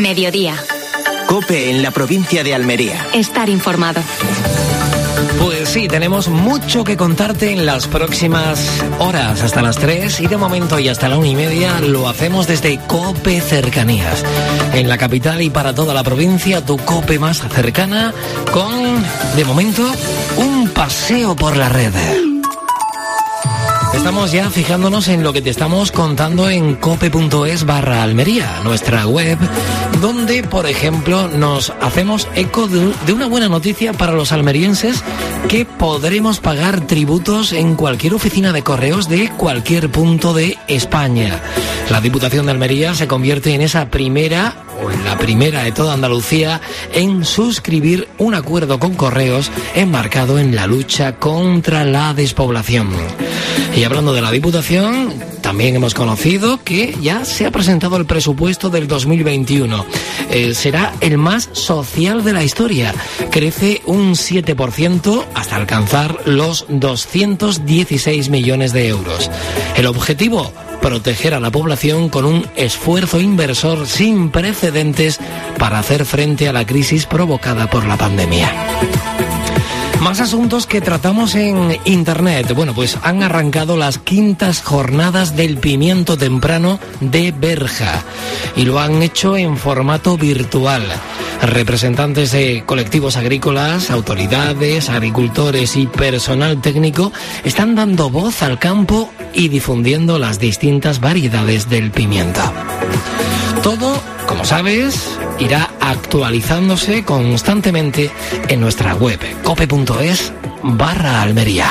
Mediodía. COPE en la provincia de Almería. Estar informado. Pues sí, tenemos mucho que contarte en las próximas horas, hasta las 3 y de momento y hasta la 1:30 lo hacemos desde COPE Cercanías. En la capital y para toda la provincia, tu COPE más cercana con, de momento, un paseo por la red. Estamos ya fijándonos en lo que te estamos contando en cope.es/Almería, nuestra web, donde, por ejemplo, nos hacemos eco de una buena noticia para los almerienses, que podremos pagar tributos en cualquier oficina de correos de cualquier punto de España. La Diputación de Almería se convierte en esa primera, o en la primera de toda Andalucía, en suscribir un acuerdo con correos enmarcado en la lucha contra la despoblación. Y hablando de la Diputación, también hemos conocido que ya se ha presentado el presupuesto del 2021. Será el más social de la historia. Crece un 7% hasta alcanzar los 216 millones de euros. El objetivo: proteger a la población con un esfuerzo inversor sin precedentes para hacer frente a la crisis provocada por la pandemia. Más asuntos que tratamos en Internet. Bueno, pues han arrancado las 5ª jornadas del pimiento temprano de Berja y lo han hecho en formato virtual. Representantes de colectivos agrícolas, autoridades, agricultores y personal técnico están dando voz al campo y difundiendo las distintas variedades del pimiento. Todo, como sabes, irá actualizándose constantemente en nuestra web cope.es/Almería.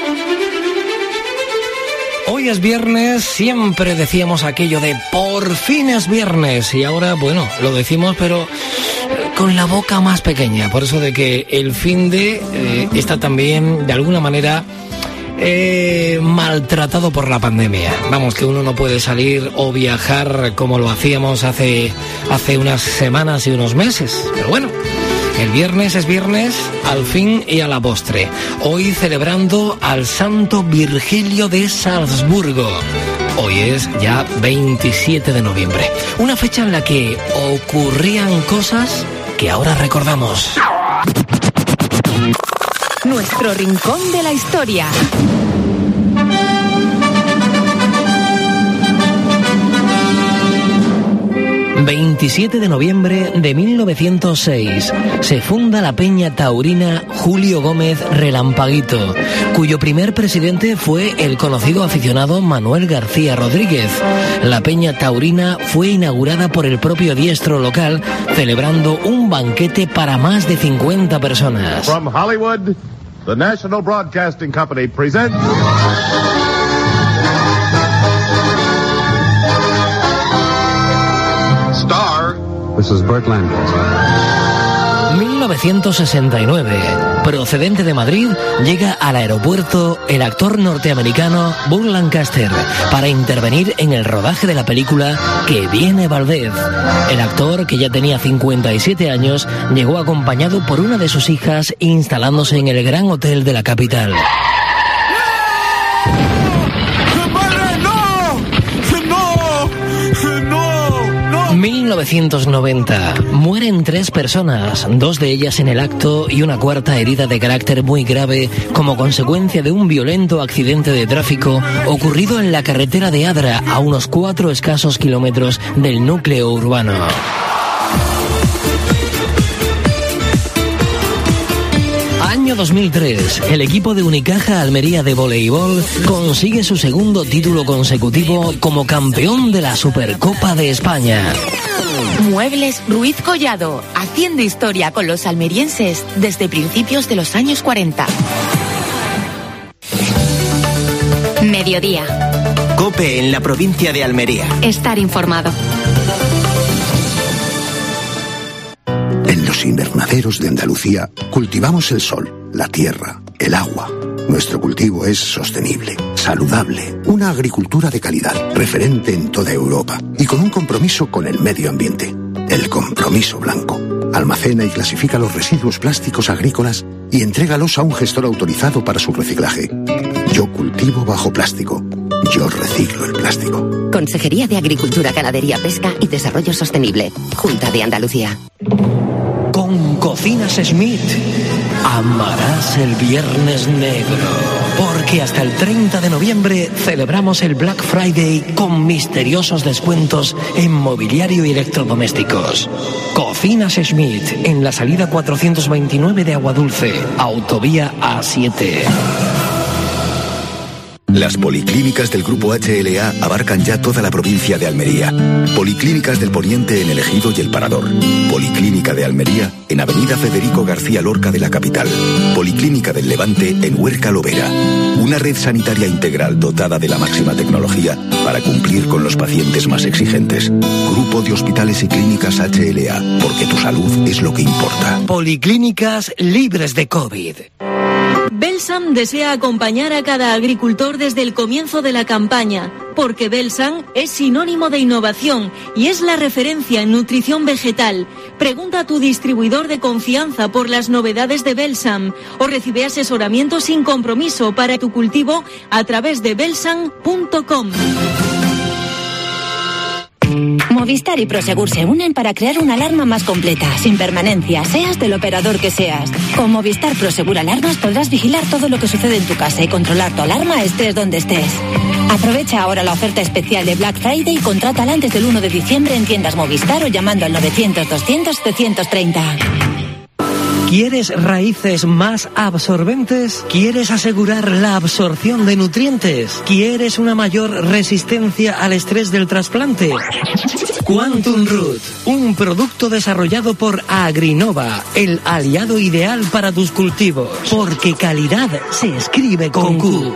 Hoy es viernes, siempre decíamos aquello de por fin es viernes, y ahora, bueno, lo decimos pero con la boca más pequeña, por eso de que el finde está también de alguna manera maltratado por la pandemia. Vamos, que uno no puede salir o viajar como lo hacíamos hace unas semanas y unos meses, pero bueno, el viernes es viernes al fin y a la postre. Hoy celebrando al Santo Virgilio de Salzburgo. Hoy es ya 27 de noviembre, una fecha en la que ocurrían cosas que ahora recordamos. Nuestro rincón de la historia. 27 de noviembre de 1906 se funda la Peña Taurina Julio Gómez Relampaguito, cuyo primer presidente fue el conocido aficionado Manuel García Rodríguez. La Peña Taurina fue inaugurada por el propio diestro local, celebrando un banquete para más de 50 personas. From Hollywood, the National Broadcasting Company presents This is Burt Lancaster. 1969. Procedente de Madrid, llega al aeropuerto el actor norteamericano Burt Lancaster para intervenir en el rodaje de la película Que viene Valdez. El actor, que ya tenía 57 años, llegó acompañado por una de sus hijas, instalándose en el Gran Hotel de la capital. 1990. Mueren 3 personas, 2 de ellas en el acto y una cuarta herida de carácter muy grave como consecuencia de un violento accidente de tráfico ocurrido en la carretera de Adra, a unos 4 escasos kilómetros del núcleo urbano. Año 2003, el equipo de Unicaja Almería de voleibol consigue su segundo título consecutivo como campeón de la Supercopa de España. Muebles Ruiz Collado, haciendo historia con los almerienses desde principios de los años 40. Mediodía. COPE en la provincia de Almería. Estar informado. En los invernaderos de Andalucía cultivamos el sol, la tierra, el agua. Nuestro cultivo es sostenible, saludable, una agricultura de calidad, referente en toda Europa y con un compromiso con el medio ambiente. El Compromiso Blanco. Almacena y clasifica los residuos plásticos agrícolas y entrégalos a un gestor autorizado para su reciclaje. Yo cultivo bajo plástico. Yo reciclo el plástico. Consejería de Agricultura, Ganadería, Pesca y Desarrollo Sostenible. Junta de Andalucía. Con Cocinas Schmidt amarás el Viernes Negro, porque hasta el 30 de noviembre celebramos el Black Friday con misteriosos descuentos en mobiliario y electrodomésticos. Cocinas Schmidt, en la salida 429 de Aguadulce, autovía A7. Las policlínicas del Grupo HLA abarcan ya toda la provincia de Almería. Policlínicas del Poniente en El Ejido y El Parador. Policlínica de Almería en Avenida Federico García Lorca de la capital. Policlínica del Levante en Huerca Lovera. Una red sanitaria integral dotada de la máxima tecnología para cumplir con los pacientes más exigentes. Grupo de Hospitales y Clínicas HLA, porque tu salud es lo que importa. Policlínicas libres de COVID. Belsam desea acompañar a cada agricultor desde el comienzo de la campaña, porque Belsam es sinónimo de innovación y es la referencia en nutrición vegetal. Pregunta a tu distribuidor de confianza por las novedades de Belsam o recibe asesoramiento sin compromiso para tu cultivo a través de belsam.com. Movistar y Prosegur se unen para crear una alarma más completa, sin permanencia, seas del operador que seas. Con Movistar Prosegur Alarmas podrás vigilar todo lo que sucede en tu casa y controlar tu alarma estés donde estés. Aprovecha ahora la oferta especial de Black Friday y contrátala antes del 1 de diciembre en tiendas Movistar o llamando al 900-200-730. ¿Quieres raíces más absorbentes? ¿Quieres asegurar la absorción de nutrientes? ¿Quieres una mayor resistencia al estrés del trasplante? Quantum Root, un producto desarrollado por Agrinova, el aliado ideal para tus cultivos, porque calidad se escribe con Q.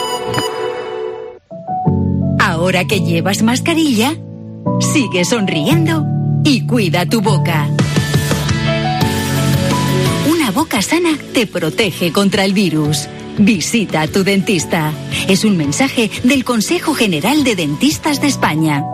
Ahora que llevas mascarilla, sigue sonriendo y cuida tu boca. Una boca sana te protege contra el virus. Visita a tu dentista. Es un mensaje del Consejo General de Dentistas de España.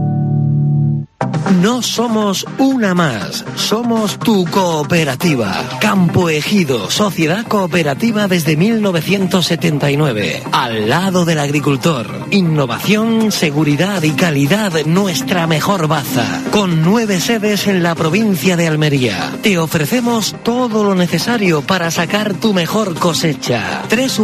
No somos una más, somos tu cooperativa. Campo Ejido, sociedad cooperativa desde 1979. Al lado del agricultor. Innovación, seguridad y calidad, nuestra mejor baza. Con 9 sedes en la provincia de Almería. Te ofrecemos todo lo necesario para sacar tu mejor cosecha.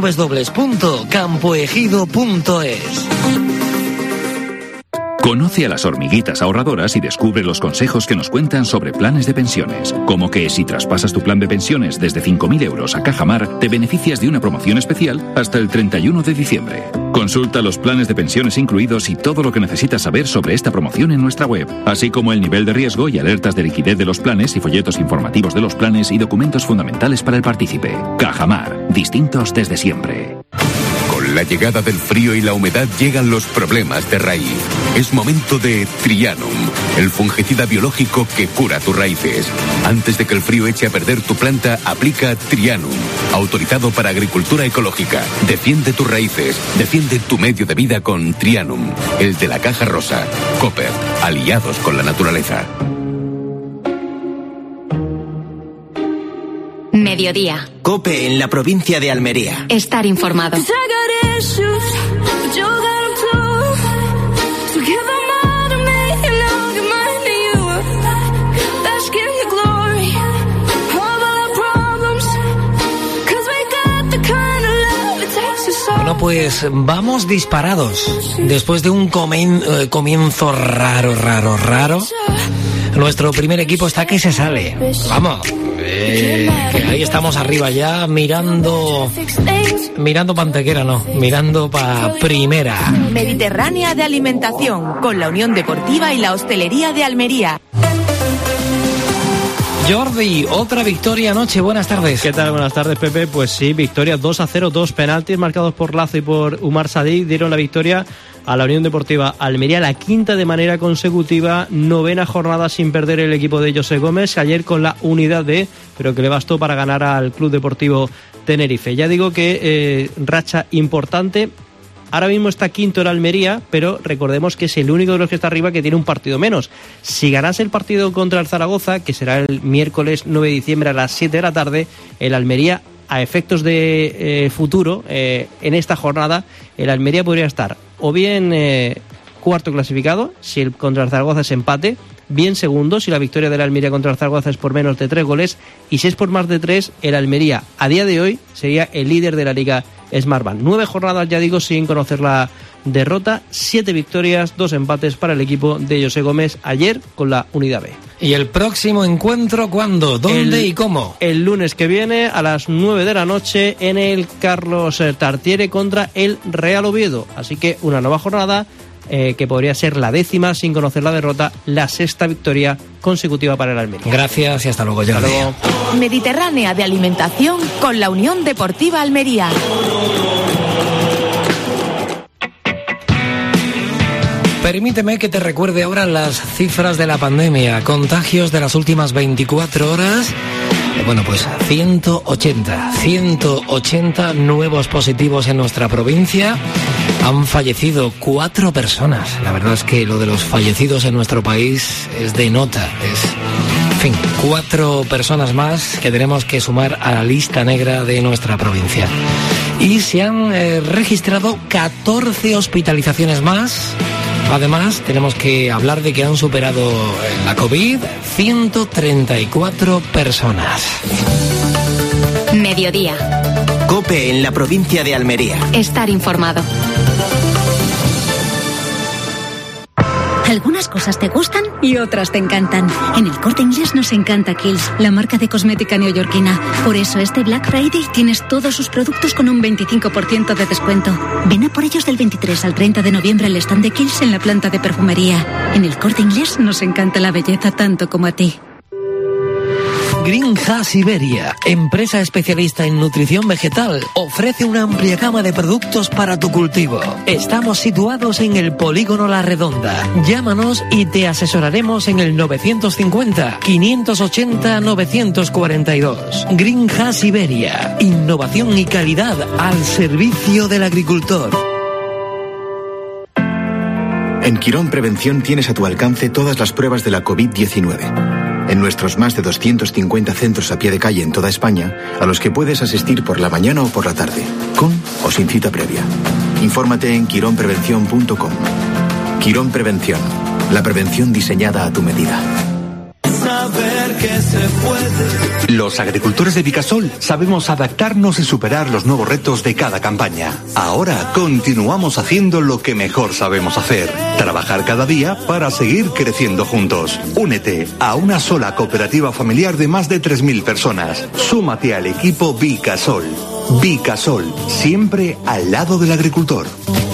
www.campoejido.es. Conoce a las hormiguitas ahorradoras y descubre los consejos que nos cuentan sobre planes de pensiones. Como que si traspasas tu plan de pensiones desde 5.000 euros a Cajamar, te beneficias de una promoción especial hasta el 31 de diciembre. Consulta los planes de pensiones incluidos y todo lo que necesitas saber sobre esta promoción en nuestra web, así como el nivel de riesgo y alertas de liquidez de los planes y folletos informativos de los planes y documentos fundamentales para el partícipe. Cajamar, distintos desde siempre. Con la llegada del frío y la humedad llegan los problemas de raíz. Es momento de Trianum, el fungicida biológico que cura tus raíces. Antes de que el frío eche a perder tu planta, aplica Trianum, autorizado para agricultura ecológica. Defiende tus raíces, defiende tu medio de vida con Trianum, el de la caja rosa. Cooper, aliados con la naturaleza. Mediodía. COPE en la provincia de Almería. Estar informado. Bueno, pues vamos disparados. Después de un comienzo raro. Nuestro primer equipo está que se sale. Vamos. Que ahí estamos arriba ya mirando Pantequera, no, mirando pa' primera. Mediterránea de alimentación con la Unión Deportiva y la Hostelería de Almería. Jordi, otra victoria anoche, buenas tardes. ¿Qué tal? Buenas tardes, Pepe. Pues sí, victoria 2-0, 2 penaltis marcados por Lazo y por Umar Sadik dieron la victoria a la Unión Deportiva Almería, la quinta de manera consecutiva, 9ª jornada sin perder el equipo de José Gómez, ayer con la unidad B, pero que le bastó para ganar al Club Deportivo Tenerife. Ya digo que racha importante. Ahora mismo está quinto el Almería, pero recordemos que es el único de los que está arriba que tiene un partido menos. Si ganase el partido contra el Zaragoza, que será el miércoles 9 de diciembre a las 7 de la tarde, el Almería, a efectos de futuro, en esta jornada, el Almería podría estar o bien cuarto clasificado. Si el contra el Zaragoza es empate, bien segundo. Si la victoria del Almería contra el Zaragoza es por menos de 3 goles, y si es por más de 3, el Almería a día de hoy sería el líder de la Liga Smartbank. 9 jornadas, ya digo, sin conocer la derrota, 7 victorias, 2 empates para el equipo de José Gómez ayer con la Unidad B. ¿Y el próximo encuentro cuándo? ¿Dónde y cómo? El lunes que viene a las 9 de la noche en el Carlos Tartiere contra el Real Oviedo. Así que una nueva jornada que podría ser la 10ª sin conocer la derrota, la 6ª victoria consecutiva para el Almería. Gracias y hasta luego, Jordi. Hasta luego. Mediterránea de alimentación con la Unión Deportiva Almería. Permíteme que te recuerde ahora las cifras de la pandemia. Contagios de las últimas 24 horas. Bueno, pues 180 nuevos positivos en nuestra provincia. Han fallecido 4 personas. La verdad es que lo de los fallecidos en nuestro país es de nota. En fin, 4 personas más que tenemos que sumar a la lista negra de nuestra provincia. Y se han registrado 14 hospitalizaciones más. Además, tenemos que hablar de que han superado la COVID 134 personas. Mediodía. COPE en la provincia de Almería. Estar informado. Algunas cosas te gustan y otras te encantan. En el Corte Inglés nos encanta Kiehl's, la marca de cosmética neoyorquina. Por eso este Black Friday tienes todos sus productos con un 25% de descuento. Ven a por ellos del 23 al 30 de noviembre al stand de Kiehl's en la planta de perfumería. En el Corte Inglés nos encanta la belleza tanto como a ti. Greenhouse Siberia, empresa especialista en nutrición vegetal, ofrece una amplia gama de productos para tu cultivo. Estamos situados en el Polígono La Redonda. Llámanos y te asesoraremos en el 950-580-942. Greenhouse Siberia, innovación y calidad al servicio del agricultor. En Quirón Prevención tienes a tu alcance todas las pruebas de la COVID-19. En nuestros más de 250 centros a pie de calle en toda España, a los que puedes asistir por la mañana o por la tarde, con o sin cita previa. Infórmate en quironprevención.com. Quirón Prevención, la prevención diseñada a tu medida. Saber que se puede. Los agricultores de Vicasol sabemos adaptarnos y superar los nuevos retos de cada campaña. Ahora continuamos haciendo lo que mejor sabemos hacer: trabajar cada día para seguir creciendo juntos. Únete a una sola cooperativa familiar de más de 3.000 personas. Súmate al equipo Vicasol. Vicasol, siempre al lado del agricultor.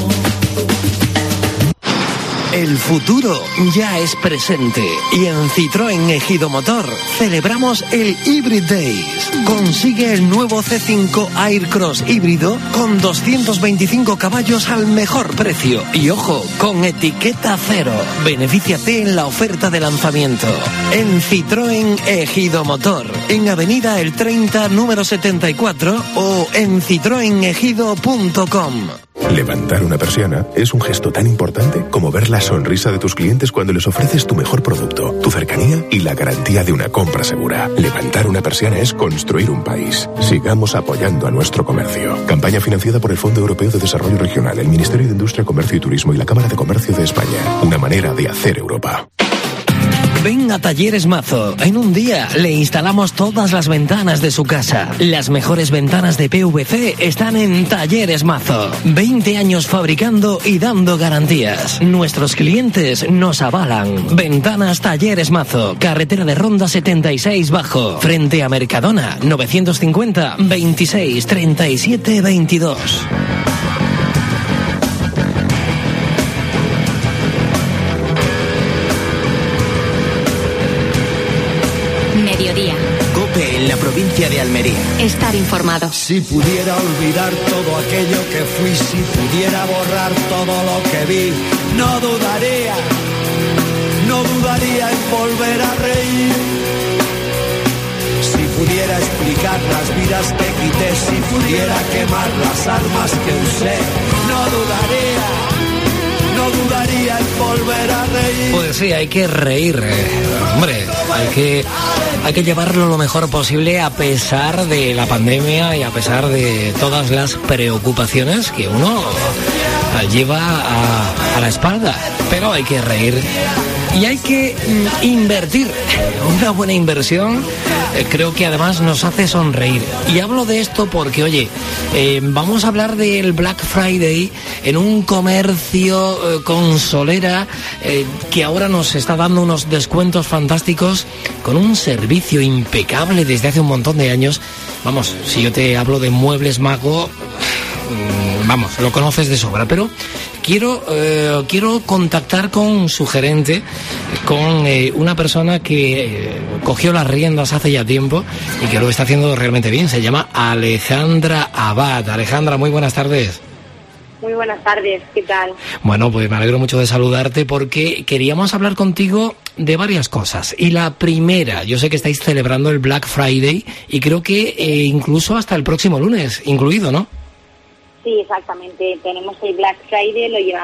El futuro ya es presente y en Citroën Ejido Motor celebramos el Hybrid Days. Consigue el nuevo C5 Aircross híbrido con 225 caballos al mejor precio y, ojo, con etiqueta cero. Benefíciate en la oferta de lanzamiento. En Citroën Ejido Motor, en Avenida El 30, número 74 o en citroenejido.com. Levantar una persiana es un gesto tan importante como ver la sonrisa de tus clientes cuando les ofreces tu mejor producto, tu cercanía y la garantía de una compra segura. Levantar una persiana es construir un país. Sigamos apoyando a nuestro comercio. Campaña financiada por el Fondo Europeo de Desarrollo Regional, el Ministerio de Industria, Comercio y Turismo y la Cámara de Comercio de España. Una manera de hacer Europa. Ven a Talleres Mazo. En un día le instalamos todas las ventanas de su casa. Las mejores ventanas de PVC están en Talleres Mazo. 20 años fabricando y dando garantías. Nuestros clientes nos avalan. Ventanas Talleres Mazo. Carretera de Ronda 76 Bajo. Frente a Mercadona. 950 26 37 22. COPE en la provincia de Almería. Estar informado. Si pudiera olvidar todo aquello que fui, si pudiera borrar todo lo que vi, no dudaría en volver a reír. Si pudiera explicar las vidas que quité, si pudiera quemar las armas que usé, no dudaría en volver a reír. Pues sí, hay que reír, hombre, hay que llevarlo lo mejor posible a pesar de la pandemia y a pesar de todas las preocupaciones que uno lleva a la espalda, pero hay que reír y hay que invertir. Una buena inversión creo que además nos hace sonreír. Y hablo de esto porque, oye, vamos a hablar del Black Friday en un comercio consolera que ahora nos está dando unos descuentos fantásticos con un servicio impecable desde hace un montón de años. Vamos, si yo te hablo de Muebles Mago, vamos, lo conoces de sobra, pero quiero contactar con su gerente, con una persona que cogió las riendas hace ya tiempo y que lo está haciendo realmente bien. Se llama Alejandra Abad. Alejandra, muy buenas tardes. Muy buenas tardes, ¿qué tal? Bueno, pues me alegro mucho de saludarte porque queríamos hablar contigo de varias cosas. Y la primera, yo sé que estáis celebrando el Black Friday y creo que incluso hasta el próximo lunes incluido, ¿no? Sí, exactamente. Tenemos el Black Friday,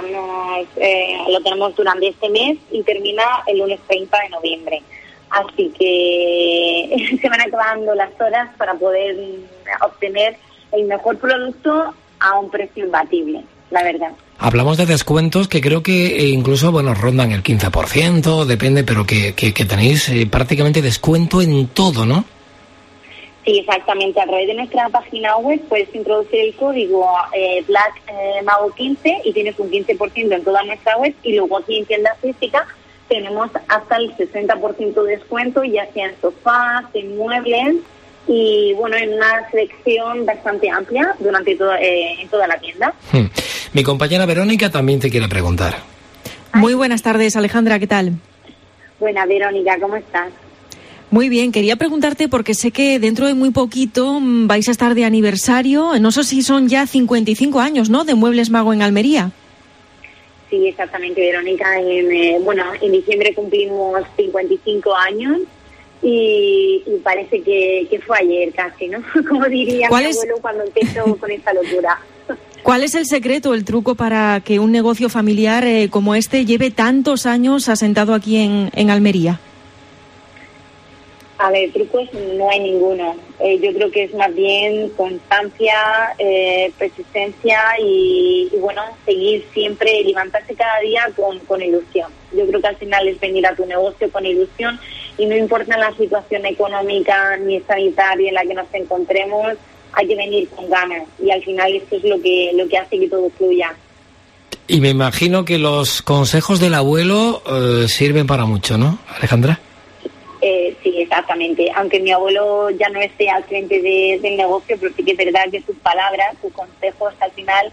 lo tenemos durante este mes y termina el lunes 30 de noviembre. Así que se van acabando las horas para poder obtener el mejor producto a un precio imbatible, la verdad. Hablamos de descuentos que creo que incluso, bueno, rondan el 15%, depende, pero que tenéis prácticamente descuento en todo, ¿no? Sí, exactamente. A través de nuestra página web puedes introducir el código Black Mago 15 y tienes un 15% en toda nuestra web, y luego aquí en tienda física tenemos hasta el 60% de descuento, ya sea en sofás, en muebles y, bueno, en una selección bastante amplia durante en toda la tienda. Mi compañera Verónica también te quiere preguntar. Muy buenas tardes, Alejandra, ¿qué tal? Buena, Verónica, ¿cómo estás? Muy bien, quería preguntarte porque sé que dentro de muy poquito vais a estar de aniversario, no sé si son ya 55 años, ¿no?, de Muebles Mago en Almería. Sí, exactamente, Verónica. En diciembre cumplimos 55 años y parece que fue ayer casi, ¿no? Como diría mi abuelo cuando empezó con esta locura. ¿Cuál es el secreto, el truco para que un negocio familiar como este lleve tantos años asentado aquí en Almería? A ver, trucos no hay ninguno. Yo creo que es más bien constancia, persistencia y bueno, seguir siempre, levantarse cada día con ilusión. Yo creo que al final es venir a tu negocio con ilusión y no importa la situación económica ni sanitaria en la que nos encontremos, hay que venir con ganas y al final esto es lo que hace que todo fluya. Y me imagino que los consejos del abuelo sirven para mucho, ¿no, Alejandra? Sí, exactamente. Aunque mi abuelo ya no esté al frente del negocio, pero sí que es verdad que sus palabras, sus consejos al final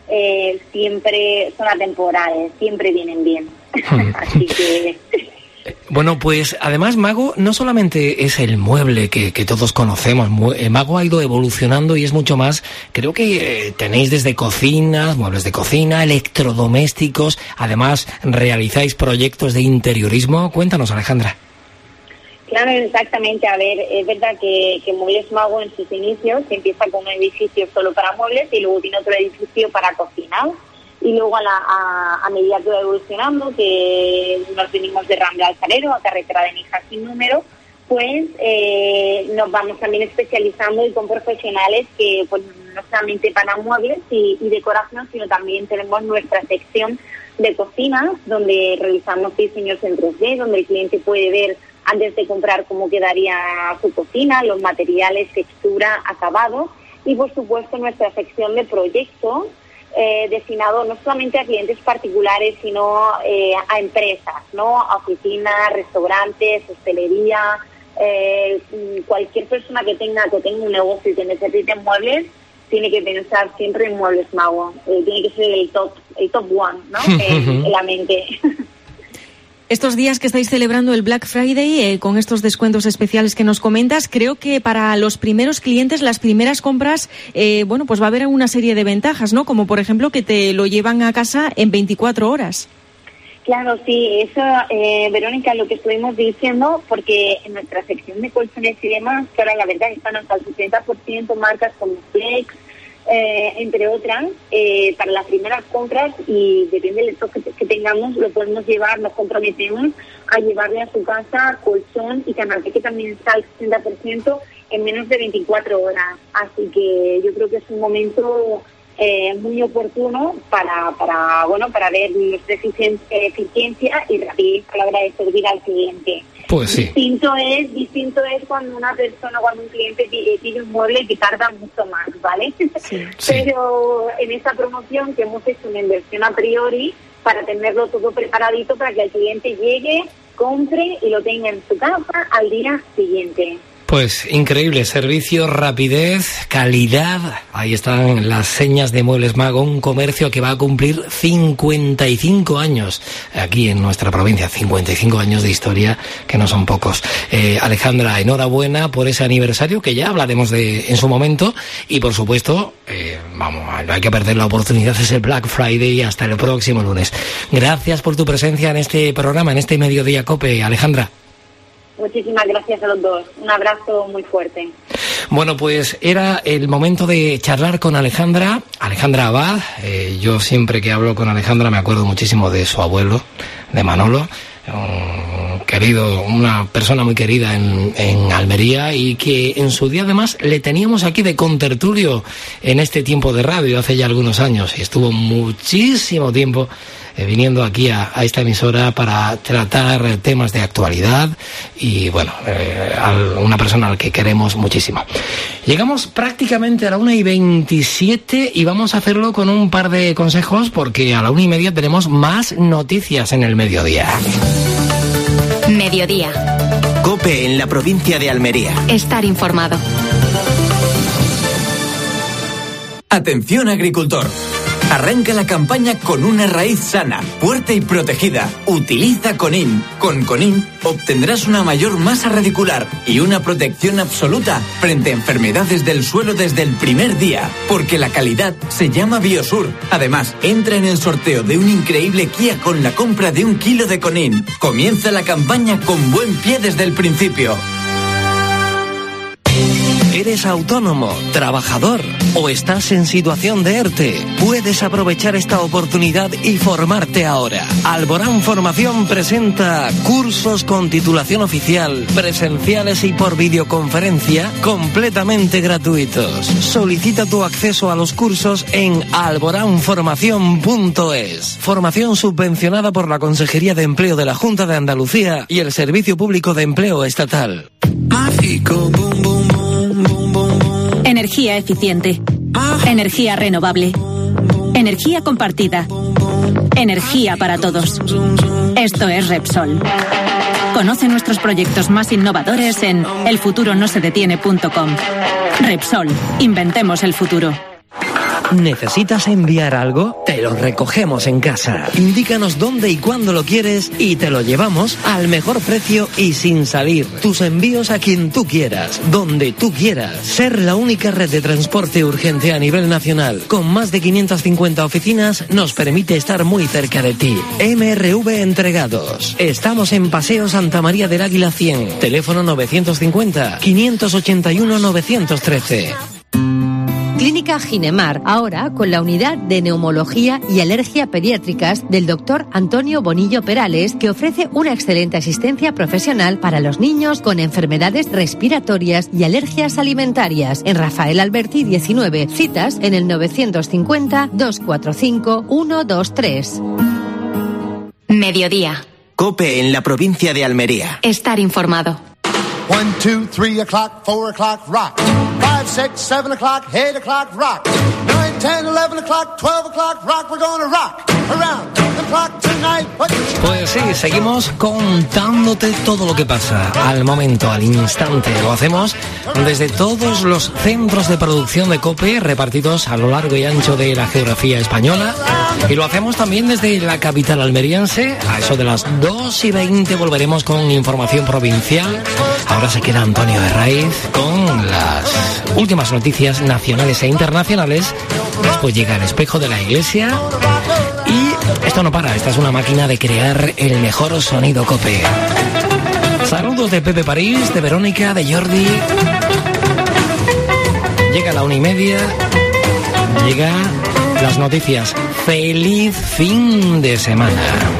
siempre son atemporales, siempre vienen bien. Así que... Bueno, pues además Mago no solamente es el mueble que todos conocemos, Mago ha ido evolucionando y es mucho más. Creo que tenéis desde cocinas, muebles de cocina, electrodomésticos, además realizáis proyectos de interiorismo. Cuéntanos, Alejandra. Claro, exactamente. A ver, es verdad que Muebles Mago en sus inicios empieza con un edificio solo para muebles y luego tiene otro edificio para cocinar. Y luego a medida que va evolucionando, que nos venimos de Rambla al Salero, a carretera de Níjar sin número, pues nos vamos también especializando y con profesionales que pues no solamente para muebles y decoración, sino también tenemos nuestra sección de cocina, donde realizamos diseños en 3D, donde el cliente puede ver antes de comprar cómo quedaría su cocina, los materiales, textura, acabado, y por supuesto nuestra sección de proyectos destinado no solamente a clientes particulares, sino a empresas, ¿no? A oficinas, restaurantes, hostelería, cualquier persona que tenga un negocio y que necesite muebles, tiene que pensar siempre en Muebles Mago. Tiene que ser el top one, ¿no? En la mente. Estos días que estáis celebrando el Black Friday, con estos descuentos especiales que nos comentas, creo que para los primeros clientes, las primeras compras, pues va a haber una serie de ventajas, ¿no? Como por ejemplo que te lo llevan a casa en 24 horas. Claro, sí, eso, Verónica, lo que estuvimos diciendo, porque en nuestra sección de colchones y demás, que ahora la verdad están hasta el 60% marcas como Flex, entre otras, para las primeras compras, y depende del stock que tengamos, lo podemos llevar, nos comprometemos a llevarle a su casa colchón y canapé, que también está al 60% en menos de 24 horas. Así que yo creo que es un momento muy oportuno para ver nuestra eficiencia y rapidez a la hora de servir al cliente. Pues sí. Distinto es cuando un cliente pide un mueble que tarda mucho más, ¿vale? Sí. Pero en esta promoción que hemos hecho una inversión a priori para tenerlo todo preparadito para que el cliente llegue, compre y lo tenga en su casa al día siguiente. Pues increíble, servicio, rapidez, calidad. Ahí están las señas de Muebles Mago, un comercio que va a cumplir 55 años aquí en nuestra provincia, 55 años de historia, que no son pocos. Alejandra, enhorabuena por ese aniversario, que ya hablaremos de en su momento, y por supuesto, no hay que perder la oportunidad, es el Black Friday hasta el próximo lunes. Gracias por tu presencia en este programa, en este Mediodía COPE, Alejandra. Muchísimas gracias a los dos. Un abrazo muy fuerte. Bueno, pues era el momento de charlar con Alejandra Abad. Yo siempre que hablo con Alejandra me acuerdo muchísimo de su abuelo, de Manolo, una persona muy querida en Almería, y que en su día además le teníamos aquí de contertulio en este tiempo de radio hace ya algunos años, y estuvo muchísimo tiempo viniendo aquí a esta emisora para tratar temas de actualidad, y bueno, una persona al que queremos muchísimo. Llegamos prácticamente a la 1:27 y vamos a hacerlo con un par de consejos, porque a la 1:30 tenemos más noticias en el mediodía. Mediodía. COPE en la provincia de Almería. Estar informado. Atención, agricultor. Arranca la campaña con una raíz sana, fuerte y protegida. Utiliza Conin. Con Conin obtendrás una mayor masa radicular y una protección absoluta frente a enfermedades del suelo desde el primer día, porque la calidad se llama Biosur. Además, entra en el sorteo de un increíble Kia con la compra de 1 kilo de Conin. Comienza la campaña con buen pie desde el principio. ¿Eres autónomo, trabajador o estás en situación de ERTE? Puedes aprovechar esta oportunidad y formarte ahora. Alborán Formación presenta cursos con titulación oficial, presenciales y por videoconferencia, completamente gratuitos. Solicita tu acceso a los cursos en alboránformación.es. Formación subvencionada por la Consejería de Empleo de la Junta de Andalucía y el Servicio Público de Empleo Estatal. Energía eficiente. Energía renovable. Energía compartida. Energía para todos. Esto es Repsol. Conoce nuestros proyectos más innovadores en elfuturonosedetiene.com. Repsol. Inventemos el futuro. ¿Necesitas enviar algo? Te lo recogemos en casa. Indícanos dónde y cuándo lo quieres y te lo llevamos al mejor precio y sin salir. Tus envíos a quien tú quieras, donde tú quieras. Ser la única red de transporte urgente a nivel nacional, con más de 550 oficinas, nos permite estar muy cerca de ti. MRV Entregados. Estamos en Paseo Santa María del Águila 100. Teléfono 950-581-913. Clínica Ginemar, ahora con la unidad de neumología y alergia pediátricas del doctor Antonio Bonillo Perales, que ofrece una excelente asistencia profesional para los niños con enfermedades respiratorias y alergias alimentarias. En Rafael Alberti 19, citas en el 950-245-123. Mediodía. COPE en la provincia de Almería. Estar informado. 1, 2, 3 o'clock, 4 o'clock, rock. 5, 6, 7 o'clock, 8 o'clock, rock. 9, 10, 11 o'clock, 12 o'clock, rock. We're gonna rock around the clock tonight. Pues sí, seguimos contándote todo lo que pasa al momento, al instante. Lo hacemos desde todos los centros de producción de COPE repartidos a lo largo y ancho de la geografía española. Y lo hacemos también desde la capital almeriense. A eso de las 2:20 volveremos con información provincial. Ahora se queda Antonio Herraiz con las últimas noticias nacionales e internacionales. Después llega el espejo de la iglesia. Y esto no para, esta es una máquina de crear el mejor sonido COPE. Saludos de Pepe París, de Verónica, de Jordi. Llega la 1:30. Llega las noticias. ¡Feliz fin de semana!